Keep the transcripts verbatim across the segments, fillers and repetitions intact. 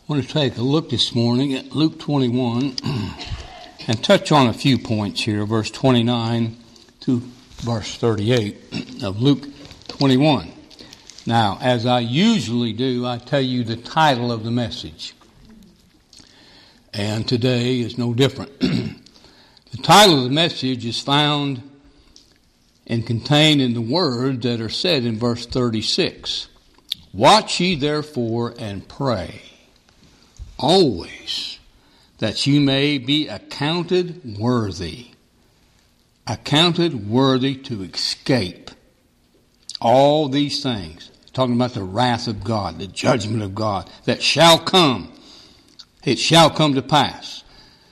I want to take a look this morning at Luke twenty-one and touch on a few points here, verse twenty-nine to verse thirty-eight of Luke twenty-one. Now, as I usually do, I tell you the title of the message. And today is no different. The title of the message is found and contained in the words that are said in verse thirty-six. Watch ye therefore and pray always, that you may be accounted worthy, accounted worthy to escape all these things. Talking about the wrath of God, the judgment of God that shall come. It shall come to pass.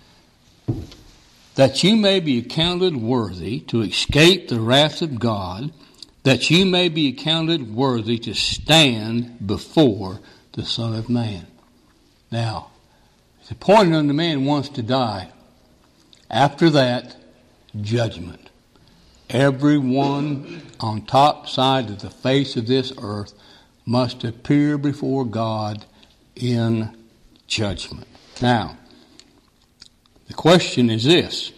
That you may be accounted worthy to escape the wrath of God, that you may be accounted worthy to stand before the Son of Man. Now, it's appointed unto man once to die. After that, judgment. Everyone on top side of the face of this earth must appear before God in judgment. Now, the question is this: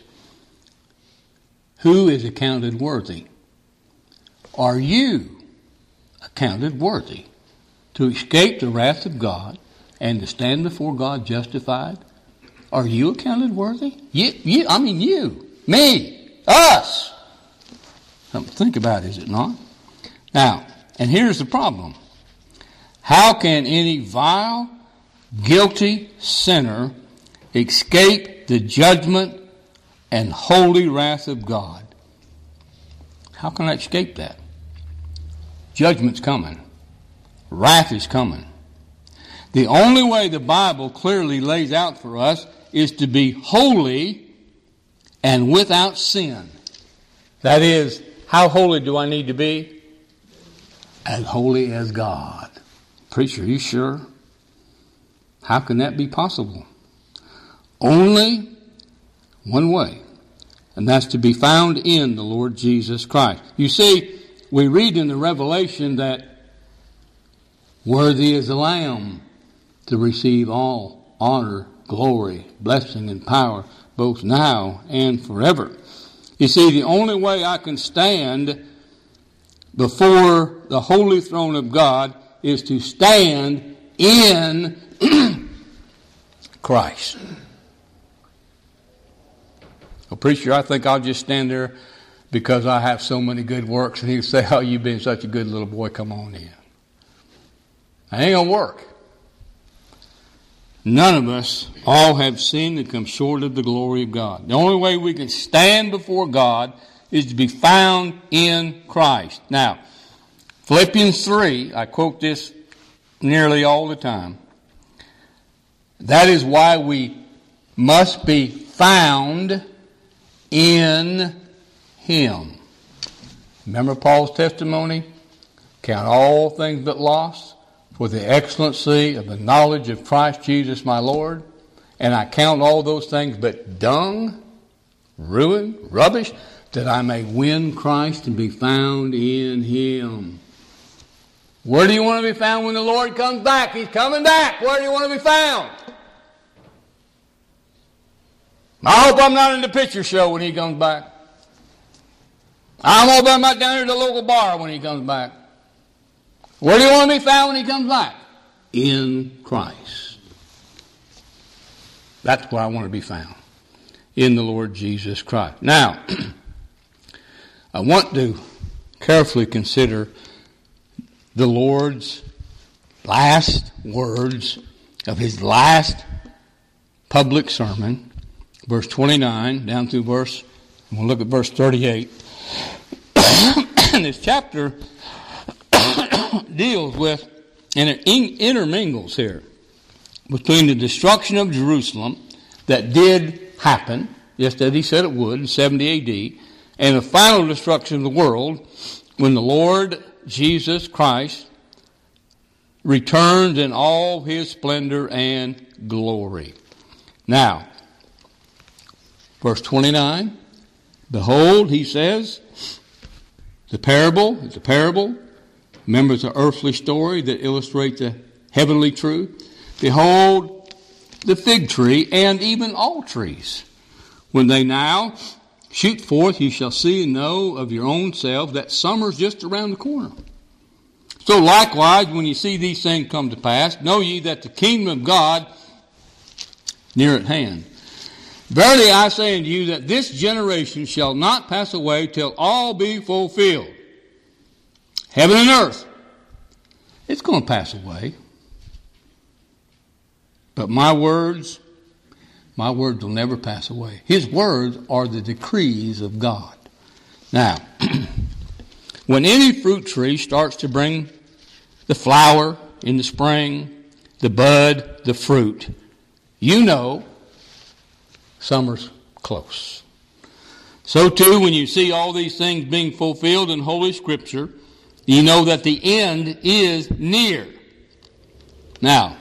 who is accounted worthy? Are you accounted worthy to escape the wrath of God and to stand before God justified? Are you accounted worthy? You, you, I mean you, me, us. Something to think about, is it not? Now, and here's the problem. How can any vile, guilty sinner escape the judgment and holy wrath of God? How can I escape that? Judgment's coming. Wrath is coming. The only way the Bible clearly lays out for us is to be holy and without sin. That is, how holy do I need to be? As holy as God. Preacher, are you sure? How can that be possible? Only one way, and that's to be found in the Lord Jesus Christ. You see, we read in the Revelation that worthy is the Lamb to receive all honor, glory, blessing, and power, both now and forever. You see, the only way I can stand before the holy throne of God is to stand in Christ. Well, preacher, I think I'll just stand there because I have so many good works. And he'll say, oh, you've been such a good little boy, come on in. That ain't going to work. None of us all have sinned and come short of the glory of God. The only way we can stand before God is to be found in Christ. Now, Philippians three, I quote this nearly all the time. That is why we must be found in Him. Remember Paul's testimony? Count all things but loss for the excellency of the knowledge of Christ Jesus my Lord. And I count all those things but dung, ruin, rubbish, that I may win Christ and be found in Him. Where do you want to be found when the Lord comes back? He's coming back. Where do you want to be found? I hope I'm not in the picture show when He comes back. I hope I'm not down here at the local bar when He comes back. Where do you want to be found when He comes back? In Christ. That's where I want to be found. In the Lord Jesus Christ. Now, I want to carefully consider the Lord's last words of His last public sermon, verse twenty-nine down through verse, we'll look at verse thirty-eight. And this chapter deals with, and it intermingles here, between the destruction of Jerusalem that did happen, just as He said it would in seventy A D, and the final destruction of the world when the Lord Jesus Christ returns in all His splendor and glory. Now, verse twenty-nine, behold, He says, the parable, it's a parable. Remember, it's an earthly story that illustrates a heavenly truth. Behold the fig tree, and even all trees. When they now shoot forth, you shall see and know of your own self that summer's just around the corner. So likewise, when you see these things come to pass, know ye that the kingdom of God near at hand. Verily I say unto you that this generation shall not pass away till all be fulfilled. Heaven and earth, it's going to pass away. But my words, my words will never pass away. His words are the decrees of God. Now, when any fruit tree starts to bring the flower in the spring, the bud, the fruit, you know summer's close. So too, when you see all these things being fulfilled in Holy Scripture, you know that the end is near. Now,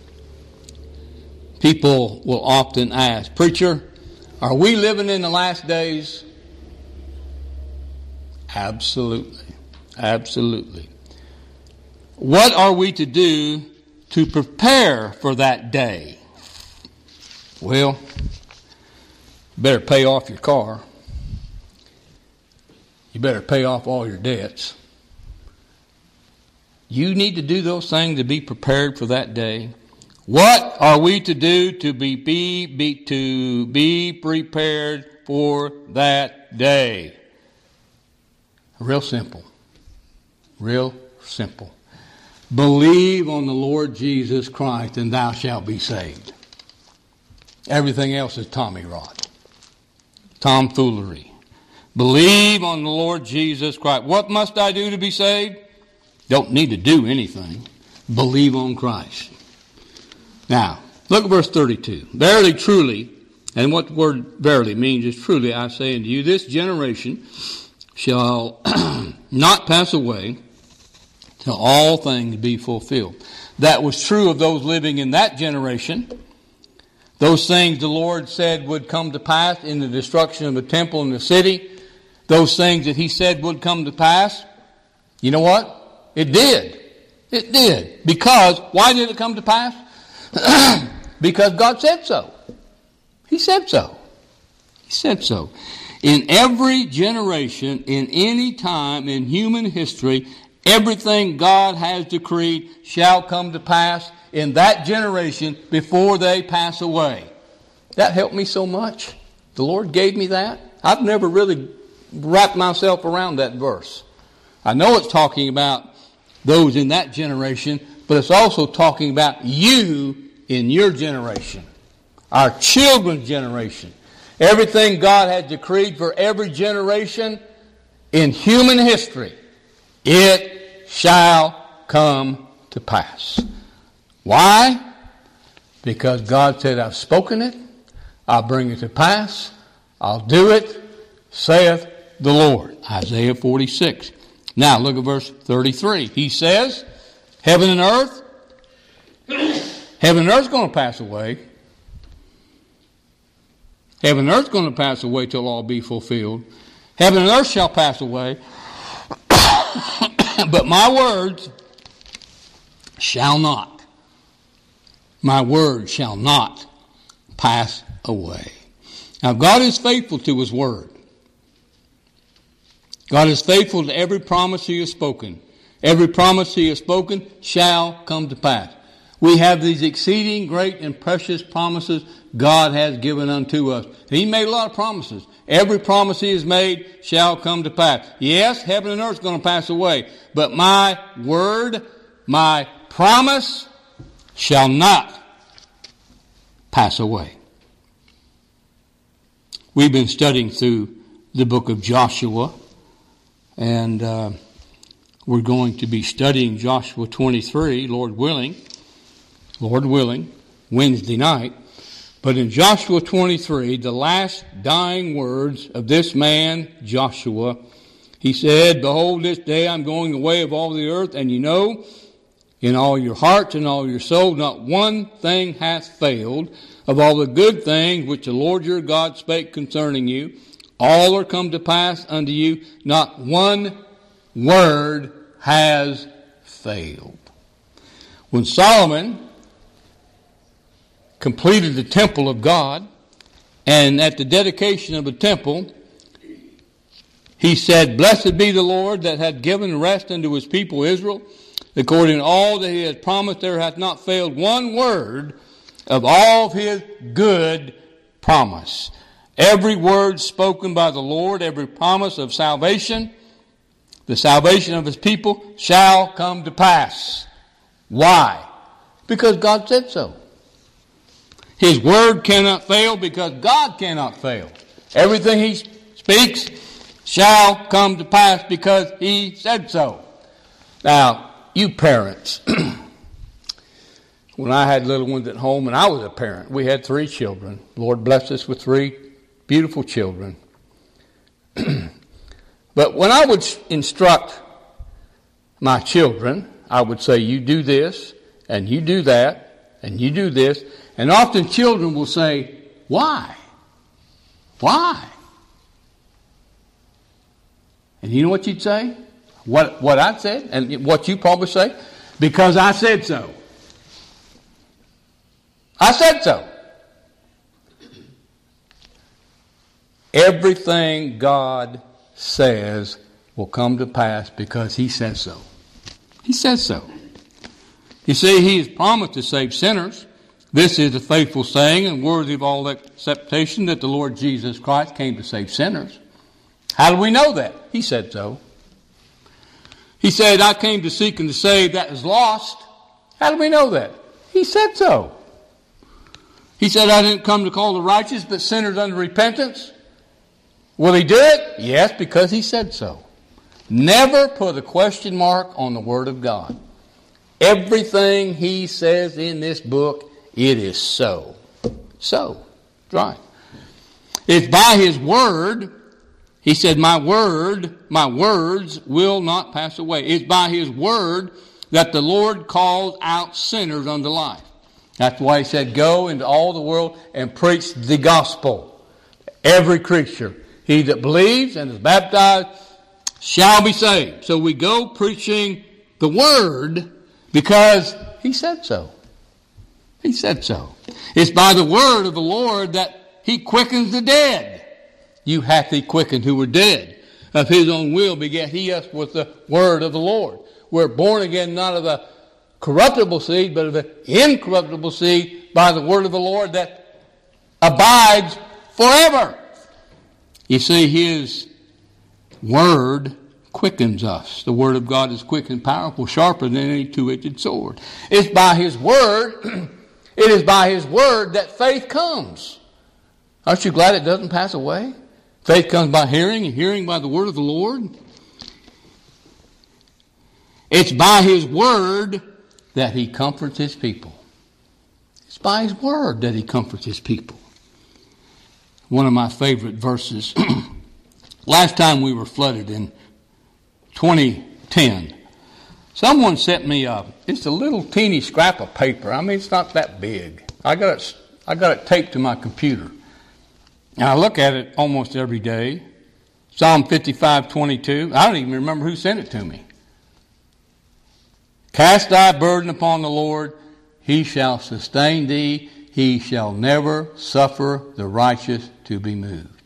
people will often ask, Preacher, are we living in the last days? Absolutely. Absolutely. What are we to do to prepare for that day? Well, you better pay off your car. You better pay off all your debts. You need to do those things to be prepared for that day. What are we to do to be, be, be to be prepared for that day? Real simple. Real simple. Believe on the Lord Jesus Christ and thou shalt be saved. Everything else is Tommy Rod. Tomfoolery. Believe on the Lord Jesus Christ. What must I do to be saved? Don't need to do anything. Believe on Christ. Now, look at verse thirty-two. Verily, truly, and what the word verily means is truly, I say unto you, this generation shall not pass away till all things be fulfilled. That was true of those living in that generation. Those things the Lord said would come to pass in the destruction of the temple and the city, those things that He said would come to pass, you know what? It did. It did. Because, why did it come to pass? Because God said so. He said so. He said so. In every generation, in any time in human history, everything God has decreed shall come to pass in that generation before they pass away. That helped me so much. The Lord gave me that. I've never really wrapped myself around that verse. I know it's talking about those in that generation, but it's also talking about you in your generation, our children's generation. Everything God has decreed for every generation in human history, it shall come to pass. Why? Because God said, I've spoken it, I'll bring it to pass, I'll do it, saith the Lord. Isaiah forty-six. Now look at verse thirty-three. He says, heaven and earth, heaven and earth is going to pass away. Heaven and earth is going to pass away till all be fulfilled. Heaven and earth shall pass away, but my words shall not. My word shall not pass away. Now God is faithful to His word. God is faithful to every promise He has spoken. Every promise He has spoken shall come to pass. We have these exceeding great and precious promises God has given unto us. He made a lot of promises. Every promise He has made shall come to pass. Yes, heaven and earth is going to pass away, but my word, my promise shall not pass away. We've been studying through the book of Joshua, and uh, we're going to be studying Joshua twenty-three, Lord willing, Lord willing, Wednesday night. But in Joshua twenty-three, the last dying words of this man, Joshua, he said, behold, this day I'm going away of all the earth, and you know, in all your hearts and all your soul, not one thing hath failed of all the good things which the Lord your God spake concerning you. All are come to pass unto you. Not one word has failed. When Solomon completed the temple of God, and at the dedication of the temple, he said, "Blessed be the Lord that hath given rest unto his people Israel. According to all that he has promised, there hath not failed one word of all of his good promise." Every word spoken by the Lord, every promise of salvation, the salvation of his people, shall come to pass. Why? Because God said so. His word cannot fail because God cannot fail. Everything he speaks shall come to pass because he said so. Now, you parents, when I had little ones at home, and I was a parent, we had three children. The Lord blessed us with three beautiful children. But when I would instruct my children, I would say, you do this, and you do that, and you do this. And often children will say, why? Why? And you know what you'd say? What, what I said, and what you probably say? Because I said so. I said so. Everything God says will come to pass because he says so. He says so. You see, he has promised to save sinners. This is a faithful saying and worthy of all acceptation that the Lord Jesus Christ came to save sinners. How do we know that? He said so. He said, I came to seek and to save that is lost. How do we know that? He said so. He said, I didn't come to call the righteous, but sinners unto repentance. Will he do it? Yes, because he said so. Never put a question mark on the Word of God. Everything he says in this book, it is so. So. Right. It's by his word. He said, my word, my words will not pass away. It's by his word that the Lord calls out sinners unto life. That's why he said, go into all the world and preach the gospel. Every creature. He that believes and is baptized shall be saved. So we go preaching the word because he said so. He said so. It's by the word of the Lord that he quickens the dead. You hath he quickened who were dead. Of his own will begat he us with the word of the Lord. We're born again not of the corruptible seed, but of the incorruptible seed by the word of the Lord that abides forever. You see, his word quickens us. The word of God is quick and powerful, sharper than any two-edged sword. It's by his word, it is by his word that faith comes. Aren't you glad it doesn't pass away? Faith comes by hearing, and hearing by the word of the Lord. It's by his word that he comforts his people. It's by his word that he comforts his people. One of my favorite verses. Last time we were flooded in twenty ten, someone sent me a, it's a little teeny scrap of paper. I mean, it's not that big. I got it, I got it taped to my computer. And I look at it almost every day. Psalm fifty-five twenty-two. I don't even remember who sent it to me. Cast thy burden upon the Lord, he shall sustain thee. He shall never suffer the righteous to be moved.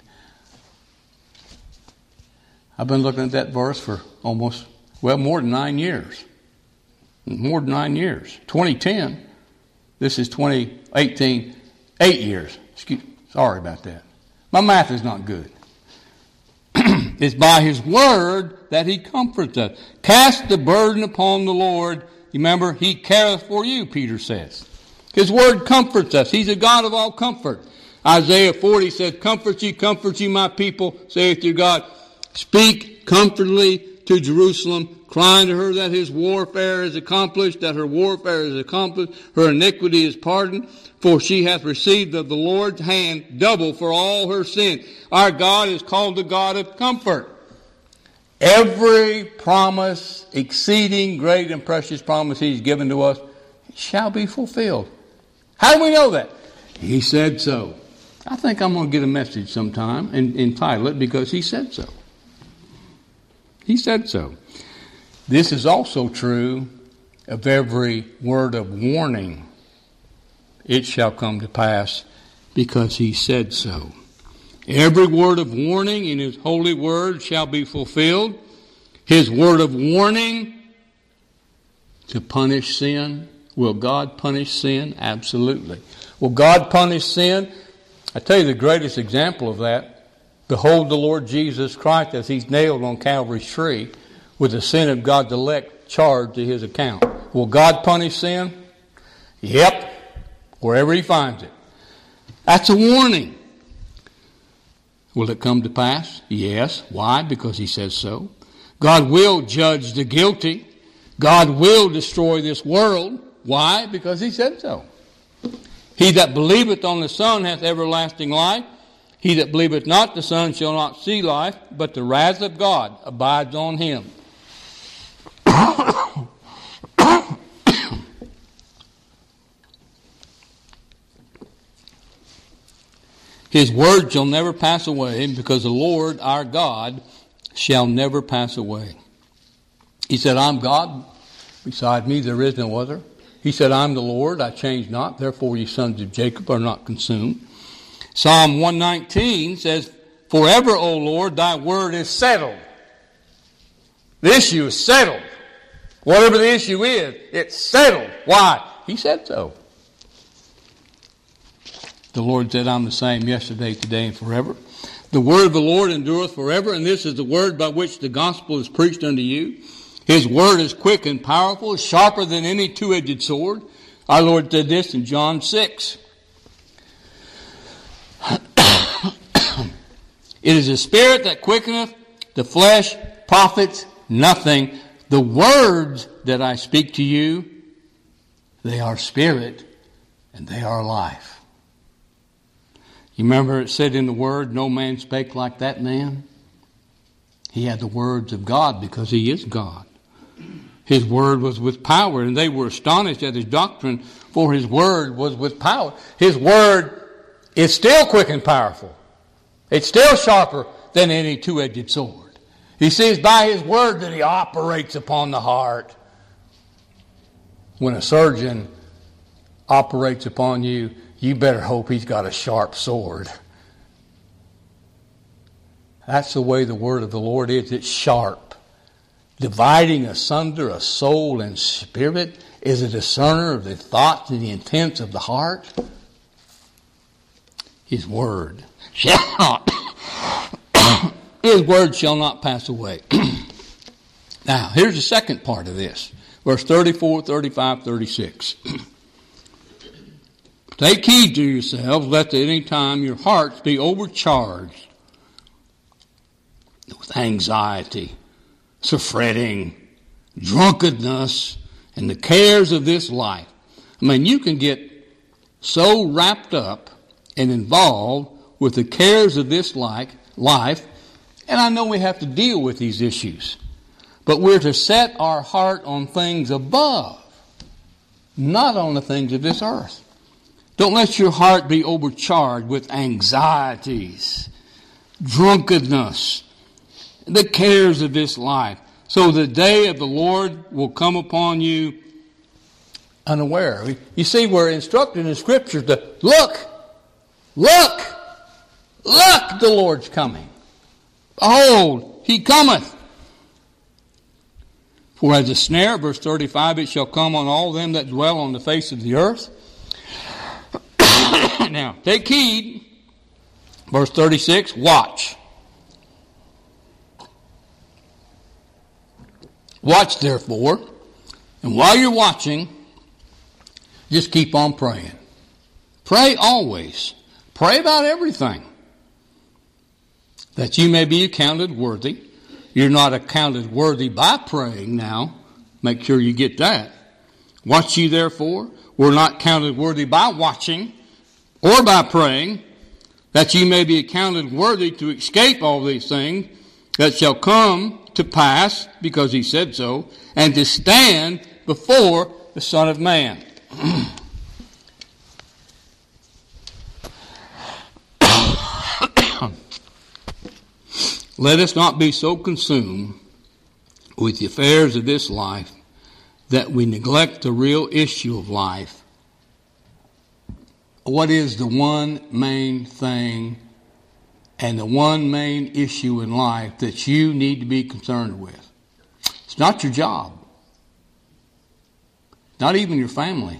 I've been looking at that verse for almost, well, more than nine years. More than nine years. twenty ten. This is twenty eighteen. Eight years. Excuse, sorry about that. My math is not good. It's by his word that he comforts us. Cast the burden upon the Lord. Remember, he careth for you, Peter says. His word comforts us. He's a God of all comfort. Isaiah forty says, comfort ye, comfort ye, my people, saith your God. Speak comfortably to Jerusalem, crying to her that his warfare is accomplished, that her warfare is accomplished, her iniquity is pardoned, for she hath received of the Lord's hand double for all her sin. Our God is called the God of comfort. Every promise, exceeding great and precious promise he's given to us, shall be fulfilled. How do we know that? He said so. I think I'm going to get a message sometime and entitle it because he said so. He said so. This is also true of every word of warning. it shall come to pass, because he said so. Every word of warning in his holy word shall be fulfilled. His word of warning to punish sin. Will God punish sin? Absolutely. Will God punish sin? I tell you the greatest example of that. Behold the Lord Jesus Christ as he's nailed on Calvary's tree with the sin of God's elect charged to his account. Will God punish sin? Yep. Wherever he finds it. That's a warning. Will it come to pass? Yes. Why? Because he says so. God will judge the guilty. God will destroy this world. Why? Because he said so. He that believeth on the Son hath everlasting life. He that believeth not the Son shall not see life, but the wrath of God abides on him. His word shall never pass away, because the Lord our God shall never pass away. He said, I'm God. Beside me there is no other. He said, I'm the Lord, I change not. Therefore ye sons of Jacob are not consumed. Psalm one nineteen says, forever, O Lord, thy word is settled. The issue is settled. Whatever the issue is, it's settled. Why? He said so. The Lord said, I'm the same yesterday, today, and forever. The word of the Lord endureth forever, and this is the word by which the gospel is preached unto you. His word is quick and powerful, sharper than any two-edged sword. Our Lord said this in John six. It is the spirit that quickeneth, the flesh profits nothing. The words that I speak to you, they are spirit and they are life. You remember it said in the word, no man spake like that man? He had the words of God because he is God. His word was with power, and they were astonished at his doctrine, for his word was with power. His word is still quick and powerful. It's still sharper than any two-edged sword. He sees by his word that he operates upon the heart. When a surgeon operates upon you, you better hope he's got a sharp sword. That's the way the word of the Lord is. It's sharp. Dividing asunder a soul and spirit, is a discerner of the thoughts and the intents of the heart. His word shall not, his word shall not pass away. Now, here's the second part of this. Verse thirty-four, thirty-five, thirty-six. Take heed to yourselves, lest at any time your hearts be overcharged with anxiety, so fretting, drunkenness, and the cares of this life. I mean, you can get so wrapped up and involved with the cares of this life, and I know we have to deal with these issues, but we're to set our heart on things above, not on the things of this earth. Don't let your heart be overcharged with anxieties, drunkenness, the cares of this life. So the day of the Lord will come upon you unaware. You see, we're instructed in Scripture to look, look, look, the Lord's coming. Behold, he cometh. For as a snare, verse thirty-five, it shall come on all them that dwell on the face of the earth. Now, take heed. Verse thirty-six, watch. Watch, therefore, and while you're watching, just keep on praying. Pray always. Pray about everything, that you may be accounted worthy. You're not accounted worthy by praying now. Make sure you get that. Watch ye, therefore. We're not counted worthy by watching or by praying, that ye may be accounted worthy to escape all these things that shall come to pass, because he said so, and to stand before the Son of Man. Let us not be so consumed with the affairs of this life that we neglect the real issue of life, what is the one main thing and the one main issue in life that you need to be concerned with? It's not your job. Not even your family.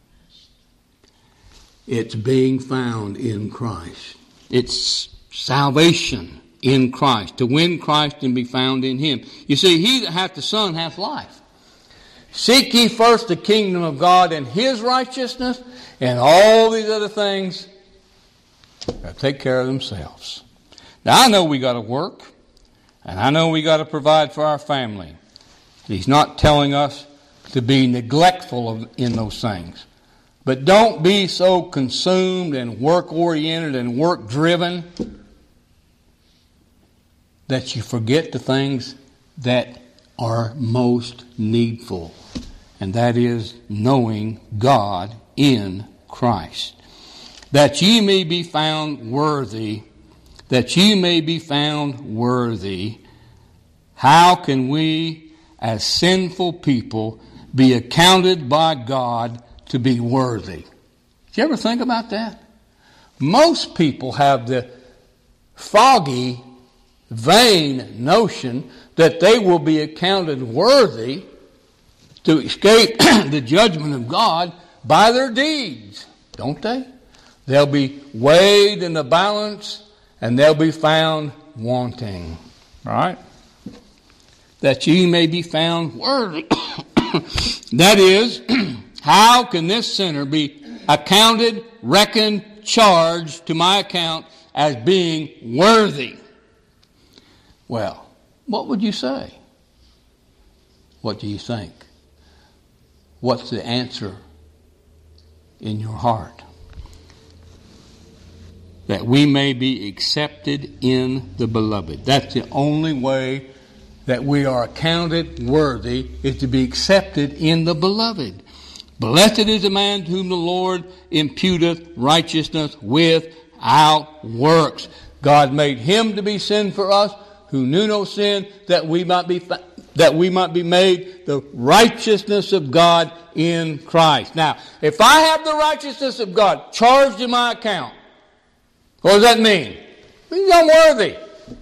It's being found in Christ. It's salvation in Christ. To win Christ and be found in Him. You see, he that hath the Son hath life. Seek ye first the kingdom of God and His righteousness, and all these other things will take care of themselves. Now, I know we got to work, and I know we got to provide for our family. He's not telling us to be neglectful of, in those things. But don't be so consumed and work-oriented and work-driven that you forget the things that are most needful. And that is knowing God in Christ. That ye may be found worthy. That ye may be found worthy. How can we, as sinful people, be accounted by God to be worthy? Did you ever think about that? Most people have the foggy, vain notion that they will be accounted worthy to escape the judgment of God by their deeds, don't they? They'll be weighed in the balance and they'll be found wanting. Right? That ye may be found worthy. That is, how can this sinner be accounted, reckoned, charged to my account as being worthy? Well, what would you say? What do you think? What's the answer in your heart? That we may be accepted in the beloved. That's the only way that we are accounted worthy, is to be accepted in the beloved. Blessed is the man to whom the Lord imputeth righteousness without works. God made him to be sin for us, who knew no sin, that we might be that we might be made the righteousness of God in Christ. Now, if I have the righteousness of God charged in my account, what does that mean? It means I'm worthy.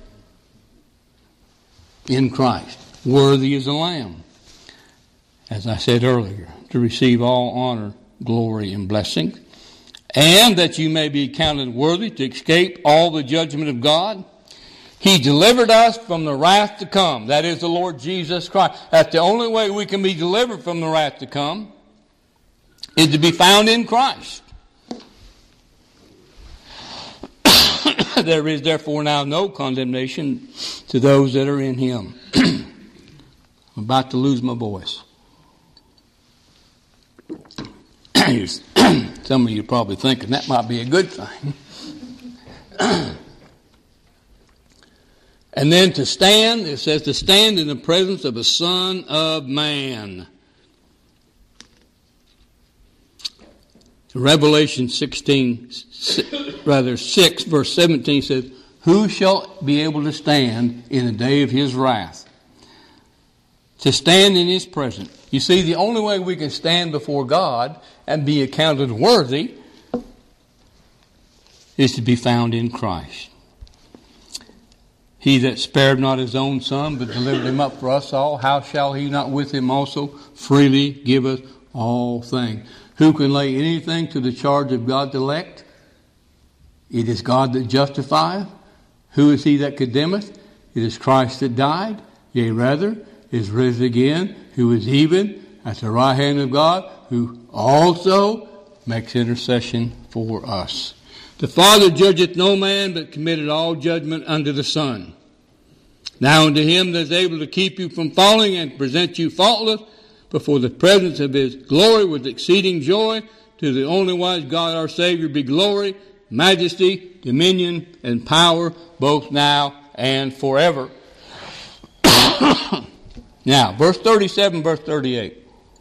In Christ. Worthy as a lamb. As I said earlier, to receive all honor, glory, and blessing. And that you may be counted worthy to escape all the judgment of God. He delivered us from the wrath to come. That is the Lord Jesus Christ. That's the only way we can be delivered from the wrath to come, is to be found in Christ. There is therefore now no condemnation to those that are in Him. I'm about to lose my voice. Some of you are probably thinking that might be a good thing. And then to stand, it says to stand in the presence of a Son of Man. Revelation sixteen, rather six, verse seventeen says, who shall be able to stand in the day of His wrath? To stand in His presence. You see, the only way we can stand before God and be accounted worthy is to be found in Christ. He that spared not His own Son, but delivered Him up for us all, how shall He not with Him also freely give us all things? Who can lay anything to the charge of God's elect? It is God that justifieth. Who is he that condemneth? It is Christ that died, yea rather, is risen again, who is even at the right hand of God, who also makes intercession for us. The Father judgeth no man, but committed all judgment unto the Son. Now unto Him that is able to keep you from falling and present you faultless before the presence of His glory with exceeding joy, to the only wise God our Savior be glory, majesty, dominion, and power, both now and forever. Now, verse thirty-seven, verse thirty-eight.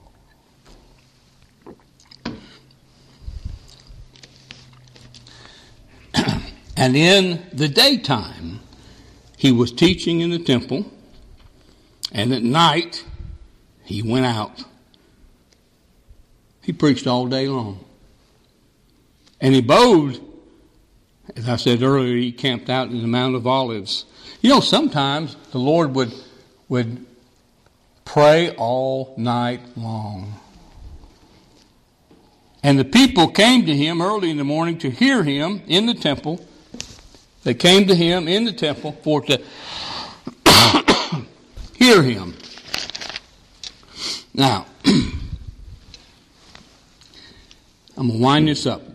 And in the daytime He was teaching in the temple, and at night He went out. He preached all day long. And he abode, as I said earlier, he camped out in the Mount of Olives. You know, sometimes the Lord would, would pray all night long. And the people came to him early in the morning to hear him in the temple. They came to him in the temple for to hear him. Now, I'm going to wind this up.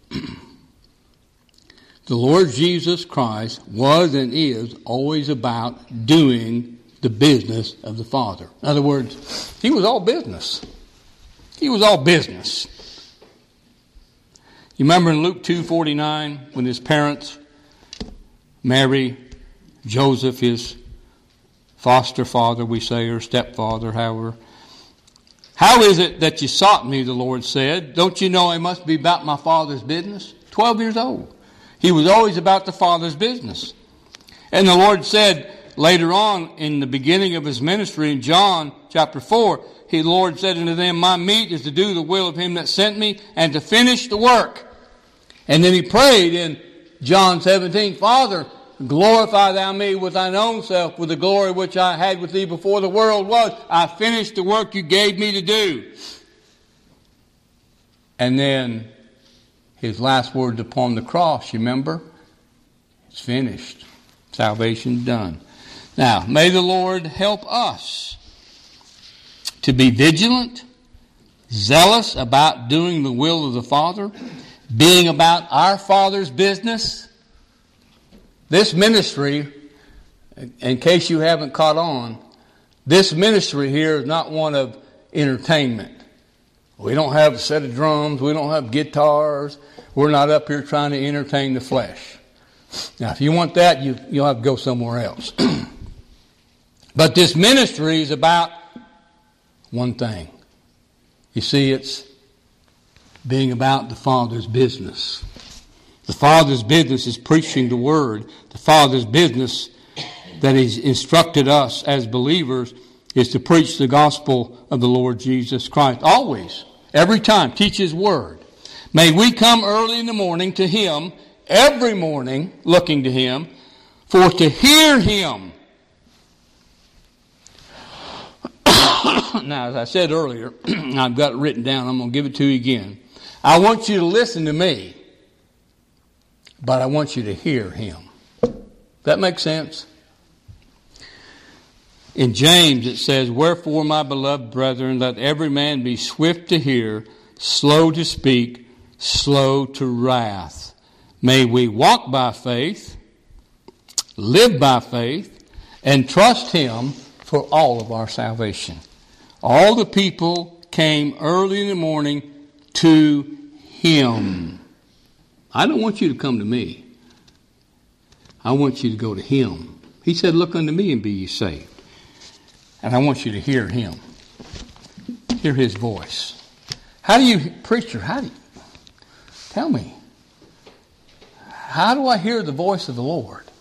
The Lord Jesus Christ was and is always about doing the business of the Father. In other words, he was all business. He was all business. You remember in Luke two forty-nine when his parents, Mary, Joseph, his foster father, we say, or stepfather, however. How is it that you sought me, the Lord said? Don't you know I must be about my Father's business? Twelve years old. He was always about the Father's business. And the Lord said later on in the beginning of his ministry in John chapter four, the Lord said unto them, my meat is to do the will of him that sent me and to finish the work. And then he prayed in John seventeen, Father, glorify thou me with thine own self, with the glory which I had with thee before the world was. I finished the work you gave me to do. And then his last words upon the cross, you remember? It's finished. Salvation's done. Now, may the Lord help us to be vigilant, zealous about doing the will of the Father, being about our Father's business. This ministry, in case you haven't caught on, this ministry here is not one of entertainment. We don't have a set of drums. We don't have guitars. We're not up here trying to entertain the flesh. Now, if you want that, you, you'll have to go somewhere else. But this ministry is about one thing. You see, it's being about the Father's business. The Father's business is preaching the Word. The Father's business that He's instructed us as believers is to preach the gospel of the Lord Jesus Christ. Always, every time, teach His Word. May we come early in the morning to Him, every morning looking to Him, for to hear Him. Now, as I said earlier, I've got it written down. I'm going to give it to you again. I want you to listen to me, but I want you to hear Him. Does that make sense? In James it says, wherefore, my beloved brethren, let every man be swift to hear, slow to speak, slow to wrath. May we walk by faith, live by faith, and trust Him for all of our salvation. All the people came early in the morning to Him. I don't want you to come to me. I want you to go to Him. He said, look unto me and be ye saved. And I want you to hear Him. Hear His voice. How do you, preacher, how do you, tell me, how do I hear the voice of the Lord?